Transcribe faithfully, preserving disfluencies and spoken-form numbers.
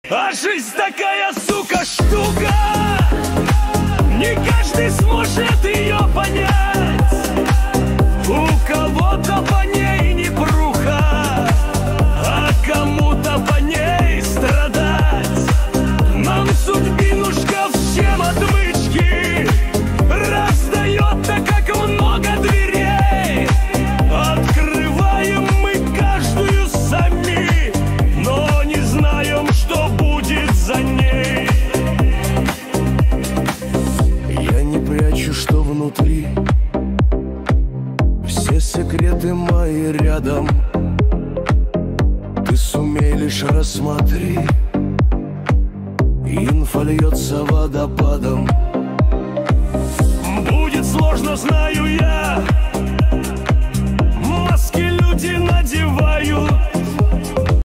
А жизнь такая, сука, штука, не каждый сможет ее понять. У кого-то по ней непруха, а кому-то по ней страдать. Нам судьбинушка всем отмычки раздает, так как много дверей. Открываем мы каждую сами, но не знаем, что будет за ней. Я не прячу, что внутри, все секреты мои рядом. Ты сумей лишь рассмотри, инфа льется водопадом. Будет сложно, знаю я, маски люди надевают,